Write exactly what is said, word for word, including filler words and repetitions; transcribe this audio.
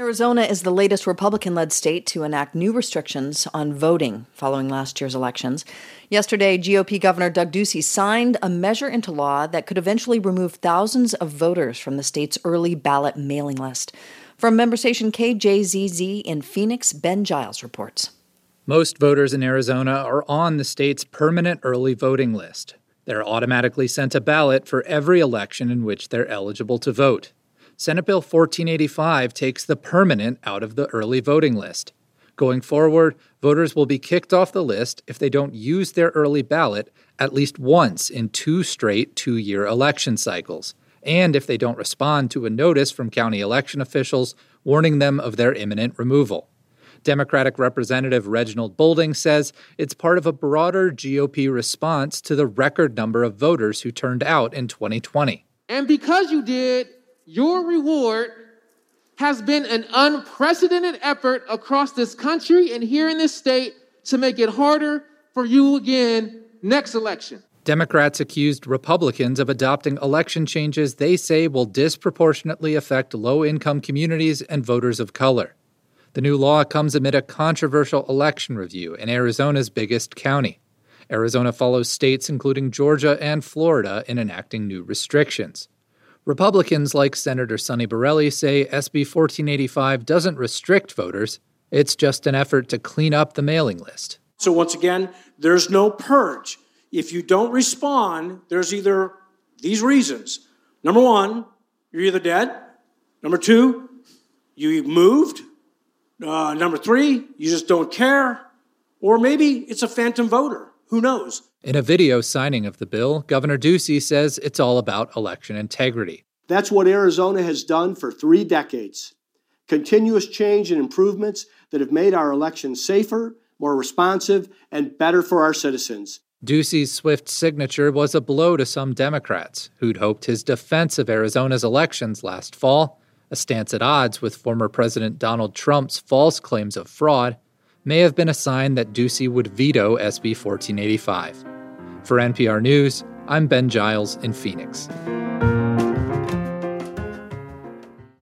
Arizona is the latest Republican-led state to enact new restrictions on voting following last year's elections. Yesterday, G O P Governor Doug Ducey signed a measure into law that could eventually remove thousands of voters from the state's early ballot mailing list. From member station K J Z Z in Phoenix, Ben Giles reports. Most voters in Arizona are on the state's permanent early voting list. They're automatically sent a ballot for every election in which they're eligible to vote. Senate Bill fourteen eighty-five takes the permanent out of the early voting list. Going forward, voters will be kicked off the list if they don't use their early ballot at least once in two straight two-year election cycles, and if they don't respond to a notice from county election officials warning them of their imminent removal. Democratic Representative Reginald Boulding says it's part of a broader G O P response to the record number of voters who turned out in twenty twenty. And because you did, your reward has been an unprecedented effort across this country and here in this state to make it harder for you again next election. Democrats accused Republicans of adopting election changes they say will disproportionately affect low-income communities and voters of color. The new law comes amid a controversial election review in Arizona's biggest county. Arizona follows states including Georgia and Florida in enacting new restrictions. Republicans like Senator Sonny Borelli say S B fourteen eighty-five doesn't restrict voters. It's just an effort to clean up the mailing list. So once again, there's no purge. If you don't respond, there's either these reasons. Number one, you're either dead. Number two, you moved. Uh, number three, you just don't care. Or maybe it's a phantom voter. Who knows? In a video signing of the bill, Governor Ducey says it's all about election integrity. That's what Arizona has done for three decades. Continuous change and improvements that have made our elections safer, more responsive, and better for our citizens. Ducey's swift signature was a blow to some Democrats who'd hoped his defense of Arizona's elections last fall, a stance at odds with former President Donald Trump's false claims of fraud, may have been a sign that Ducey would veto S B fourteen eighty-five. For N P R News, I'm Ben Giles in Phoenix.